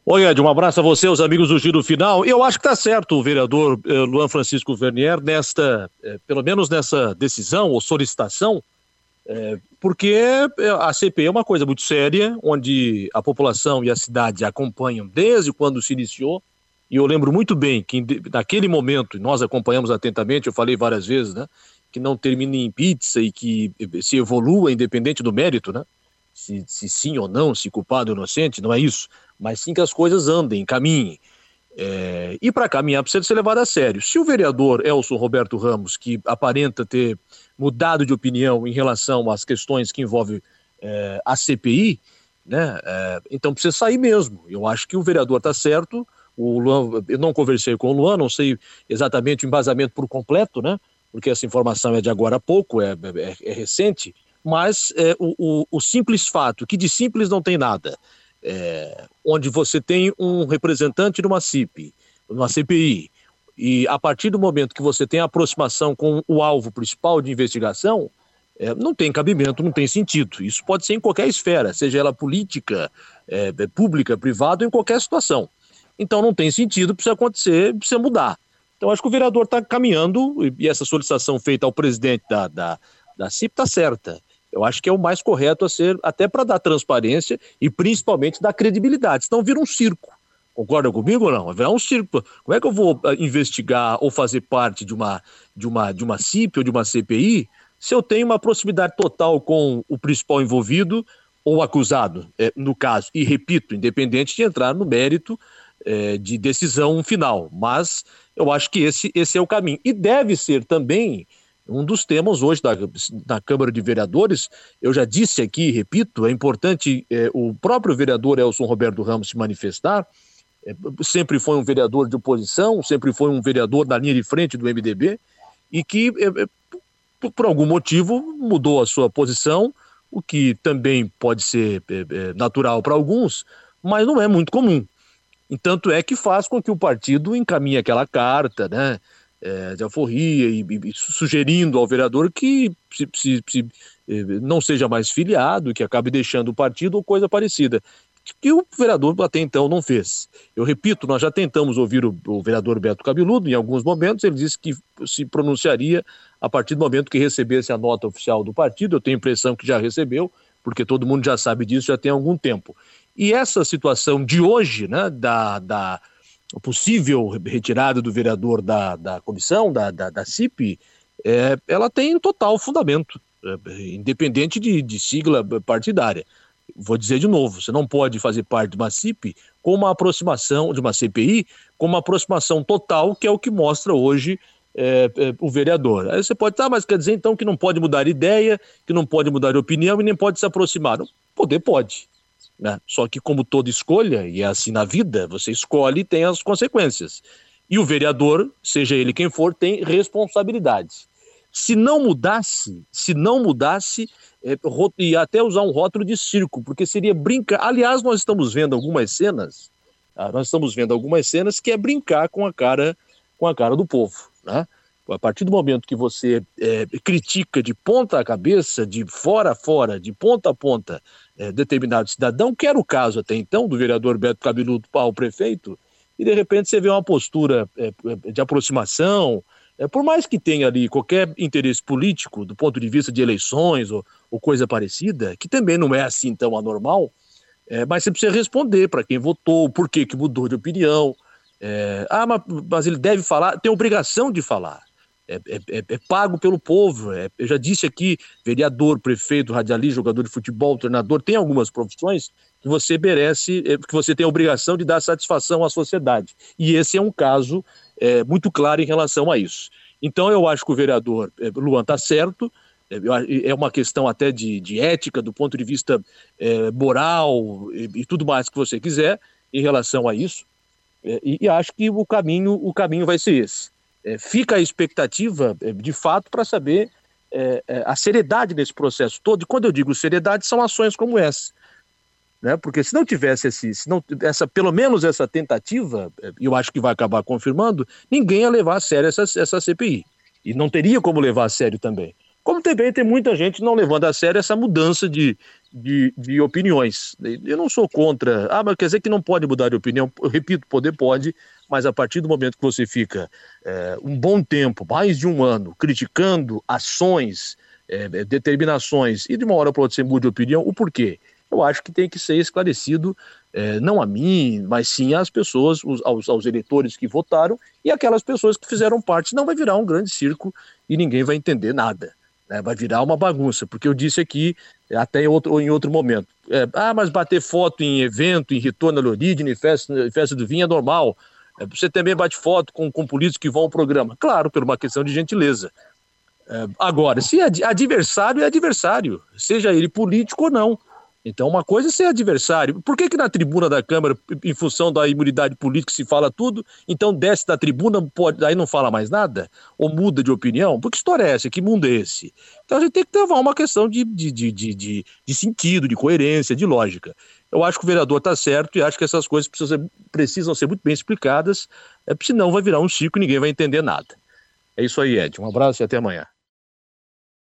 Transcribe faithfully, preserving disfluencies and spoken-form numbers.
Oi, Ed, um abraço a você, os amigos do Giro Final. Eu acho que está certo o vereador eh, Luan Francisco Vernier nesta, eh, pelo menos nessa decisão ou solicitação, eh, porque eh, a C P I é uma coisa muito séria, onde a população e a cidade acompanham desde quando se iniciou, e eu lembro muito bem que de- naquele momento, e nós acompanhamos atentamente, eu falei várias vezes, né, que não termine em pizza e que eh, se evolua independente do mérito, né, se, se sim ou não, se culpado ou inocente, não é isso, mas sim que as coisas andem, caminhem. É, e para caminhar precisa ser levado a sério. Se o vereador Elson Roberto Ramos, que aparenta ter mudado de opinião em relação às questões que envolvem é, a C P I, né, é, então precisa sair mesmo. Eu acho que o vereador está certo. O Luan, eu não conversei com o Luan, não sei exatamente o embasamento por completo, né, porque essa informação é de agora há pouco, é, é, é recente, mas é, o, o, o simples fato, que de simples não tem nada, é, onde você tem um representante numa C I P, numa C P I, e a partir do momento que você tem a aproximação com o alvo principal de investigação, é, não tem cabimento, não tem sentido. Isso pode ser em qualquer esfera, seja ela política, é, pública, privada, em qualquer situação. Então não tem sentido, precisa acontecer, precisa mudar. Então acho que o vereador está caminhando, e essa solicitação feita ao presidente da, da, da C I P está certa. Eu acho que é o mais correto a ser, até para dar transparência e principalmente dar credibilidade. Senão vira um circo. Concorda comigo ou não? Vai virar um circo. Como é que eu vou uh, investigar ou fazer parte de uma, de, uma, de uma C I P ou de uma C P I se eu tenho uma proximidade total com o principal envolvido ou acusado, é, no caso? E repito, independente de entrar no mérito é, de decisão final. Mas eu acho que esse, esse é o caminho. E deve ser também um dos temas hoje da, da Câmara de Vereadores. Eu já disse aqui, repito, é importante é, o próprio vereador Elson Roberto Ramos se manifestar. É, sempre foi um vereador de oposição, sempre foi um vereador da linha de frente do M D B e que, é, é, por, por algum motivo, mudou a sua posição, o que também pode ser é, é, natural para alguns, mas não é muito comum. E tanto é que faz com que o partido encaminhe aquela carta, né, é, de alforria e, e, sugerindo ao vereador que se, se, se, não seja mais filiado, que acabe deixando o partido ou coisa parecida, que o vereador até então não fez. Eu repito, nós já tentamos ouvir o, o vereador Beto Cabeludo, em alguns momentos ele disse que se pronunciaria a partir do momento que recebesse a nota oficial do partido. Eu tenho a impressão que já recebeu, porque todo mundo já sabe disso já tem algum tempo. E essa situação de hoje, né, da, da possível retirada do vereador da, da comissão, da, da, da C I P, é, ela tem total fundamento, é, independente de, de sigla partidária. Vou dizer de novo, você não pode fazer parte de uma C I P com uma aproximação, de uma C P I, com uma aproximação total, que é o que mostra hoje é, é, o vereador. Aí você pode, ah, mas quer dizer então que não pode mudar ideia, que não pode mudar de opinião e nem pode se aproximar. Não, poder pode, né? Só que como toda escolha, e é assim na vida, você escolhe e tem as consequências. E o vereador, seja ele quem for, tem responsabilidades. Se não mudasse, se não mudasse, é, e até usar um rótulo de circo, porque seria brincar. Aliás, nós estamos vendo algumas cenas, ah, nós estamos vendo algumas cenas que é brincar com a cara, com a cara do povo, né? A partir do momento que você é, critica de ponta a cabeça, de fora a fora, de ponta a ponta, é, determinado cidadão, que era o caso até então do vereador Beto Cabeludo ao prefeito, e de repente você vê uma postura é, de aproximação, é, por mais que tenha ali qualquer interesse político do ponto de vista de eleições ou, ou coisa parecida, que também não é assim tão anormal, é, mas você precisa responder para quem votou, por que que mudou de opinião. É, ah, mas, mas ele deve falar, tem obrigação de falar. É, é, é pago pelo povo. É, eu já disse aqui, vereador, prefeito, radialista, jogador de futebol, treinador, tem algumas profissões que você merece, é, que você tem a obrigação de dar satisfação à sociedade. E esse é um caso é, muito claro em relação a isso. Então eu acho que o vereador é, Luan está certo, é, é uma questão até de, de ética, do ponto de vista é, moral e, e tudo mais que você quiser em relação a isso. É, e, e acho que o caminho, o caminho vai ser esse. É, fica a expectativa, é, de fato, para saber é, é, a seriedade desse processo todo. E quando eu digo seriedade, são ações como essa, né? Porque se não tivesse esse, se não, essa, pelo menos essa tentativa, e eu acho que vai acabar confirmando, ninguém ia levar a sério essa, essa C P I. E não teria como levar a sério também. Como também tem muita gente não levando a sério essa mudança de, de, de opiniões. Eu não sou contra, ah, mas quer dizer que não pode mudar de opinião. Eu repito, poder pode, mas a partir do momento que você fica é, um bom tempo, mais de um ano, criticando ações, é, determinações, e de uma hora para outra você muda de opinião, o porquê? Eu acho que tem que ser esclarecido, é, não a mim, mas sim às pessoas, os, aos, aos eleitores que votaram e aquelas pessoas que fizeram parte. Senão vai virar um grande circo e ninguém vai entender nada, né? Vai virar uma bagunça, porque eu disse aqui, até em outro, em outro momento, é, ah, mas bater foto em evento, em retorno à Lorídea, em festa, festa do vinho é normal. É, você também bate foto com, com políticos que vão ao programa. Claro, por uma questão de gentileza. É, agora, se é adversário, é adversário, seja ele político ou não. Então, uma coisa é ser adversário. Por que que na tribuna da Câmara, em função da imunidade política, se fala tudo, então desce da tribuna, pode, aí não fala mais nada? Ou muda de opinião? Porque história é essa? Que mundo é esse? Então a gente tem que levar uma questão de, de, de, de, de, de sentido, de coerência, de lógica. Eu acho que o vereador está certo e acho que essas coisas precisam ser, precisam ser muito bem explicadas, é, senão vai virar um circo e ninguém vai entender nada. É isso aí, Ed. Um abraço e até amanhã.